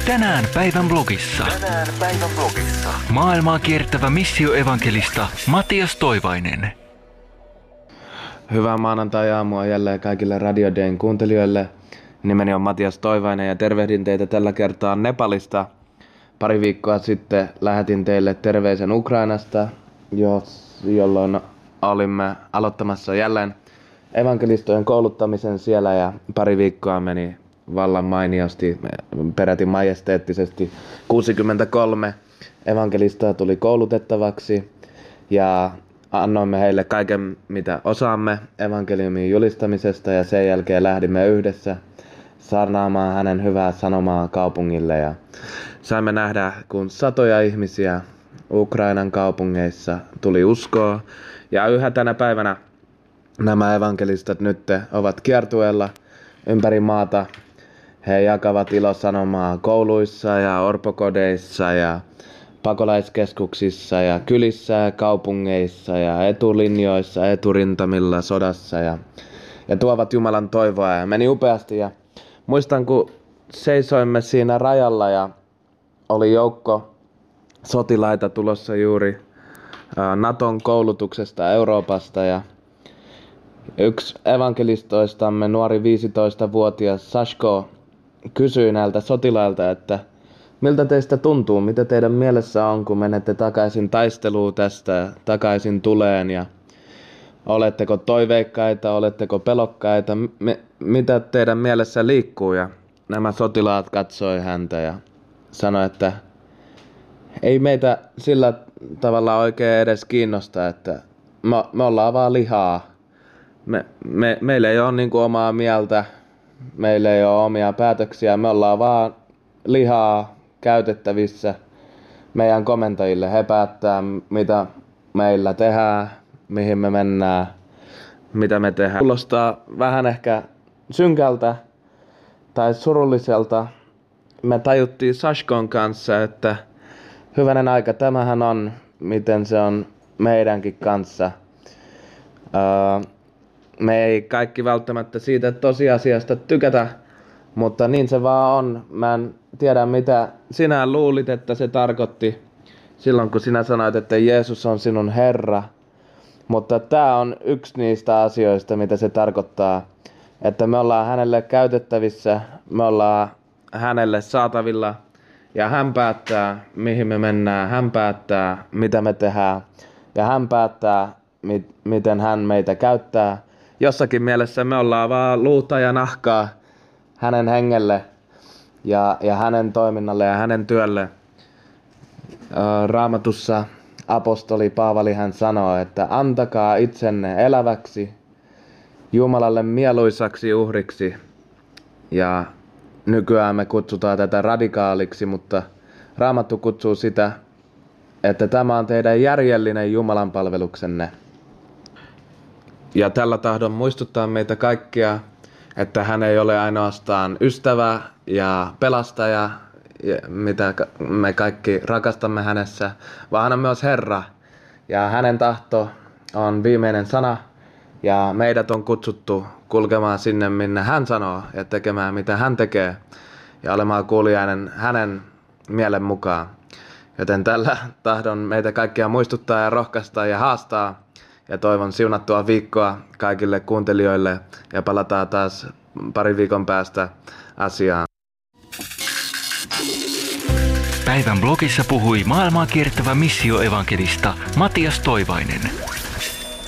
Tänään päivän blogissa. Maailmaa kiertävä missioevankelista Matias Toivainen. Hyvää maanantai-aamua jälleen kaikille Radio Dayn kuuntelijoille. Nimeni on Matias Toivainen ja tervehdin teitä tällä kertaa Nepalista. Pari viikkoa sitten lähetin teille terveisen Ukrainasta, jolloin olimme aloittamassa jälleen evankelistojen kouluttamisen siellä ja pari viikkoa meni vallan mainiosti, peräti majesteettisesti. 63 evankelistaa tuli koulutettavaksi ja annoimme heille kaiken mitä osaamme evankeliumin julistamisesta ja sen jälkeen lähdimme yhdessä saarnaamaan hänen hyvää sanomaa kaupungille ja saimme nähdä, kun satoja ihmisiä Ukrainan kaupungeissa tuli uskoa ja yhä tänä päivänä nämä evankelistat nyt ovat kiertueella ympäri maata. He jakavat ilosanomaa kouluissa ja orpokodeissa ja pakolaiskeskuksissa ja kylissä ja kaupungeissa ja etulinjoissa, eturintamilla, sodassa ja tuovat Jumalan toivoa ja meni upeasti. Ja muistan, kun seisoimme siinä rajalla ja oli joukko sotilaita tulossa juuri Naton koulutuksesta Euroopasta ja yksi evankelistoistamme, nuori 15-vuotias Sashko, kysyi näiltä sotilailta, että miltä teistä tuntuu, mitä teidän mielessä on, kun menette takaisin taisteluun tästä, takaisin tuleen ja oletteko toiveikkaita, oletteko pelokkaita, mitä teidän mielessä liikkuu? Ja nämä sotilaat katsoi häntä ja sanoi, että ei meitä sillä tavalla oikein edes kiinnosta, että me ollaan vaan lihaa. Meillä ei ole niin kuin omaa mieltä, meillä ei ole omia päätöksiä, me ollaan vaan lihaa käytettävissä meidän komentajille. He päättää, mitä meillä tehdään, mihin me mennään, mitä me tehdään. Kuulostaa vähän ehkä synkältä tai surulliselta. Me tajuttiin Sashkon kanssa, että hyvänen aika, tämähän on, miten se on meidänkin kanssa. Me ei kaikki välttämättä siitä tosiasiasta tykätä, mutta niin se vaan on. Mä en tiedä, mitä sinä luulit, että se tarkoitti silloin, kun sinä sanoit, että Jeesus on sinun Herra. Mutta tämä on yksi niistä asioista, mitä se tarkoittaa. Että me ollaan hänelle käytettävissä, me ollaan hänelle saatavilla ja hän päättää, mihin me mennään. Hän päättää, mitä me tehdään ja hän päättää, miten hän meitä käyttää. Jossakin mielessä me ollaan vaan luuta ja nahkaa hänen hengelle ja hänen toiminnalle ja hänen työlle. Raamatussa apostoli Paavali hän sanoo, että antakaa itsenne eläväksi, Jumalalle mieluisaksi uhriksi. Ja nykyään me kutsutaan tätä radikaaliksi, mutta Raamattu kutsuu sitä, että tämä on teidän järjellinen Jumalan palveluksenne. Ja tällä tahdon muistuttaa meitä kaikkia, että hän ei ole ainoastaan ystävä ja pelastaja, mitä me kaikki rakastamme hänessä, vaan hän on myös Herra. Ja hänen tahto on viimeinen sana ja meidät on kutsuttu kulkemaan sinne, minne hän sanoo ja tekemään mitä hän tekee ja olemaan kuulijainen hänen mielen mukaan. Joten tällä tahdon meitä kaikkia muistuttaa ja rohkaista ja haastaa. Ja toivon siunattua viikkoa kaikille kuuntelijoille ja palataan taas pari viikon päästä asiaan. Päivän blogissa puhui maailmaa kiertävä missioevankelista Matias Toivainen.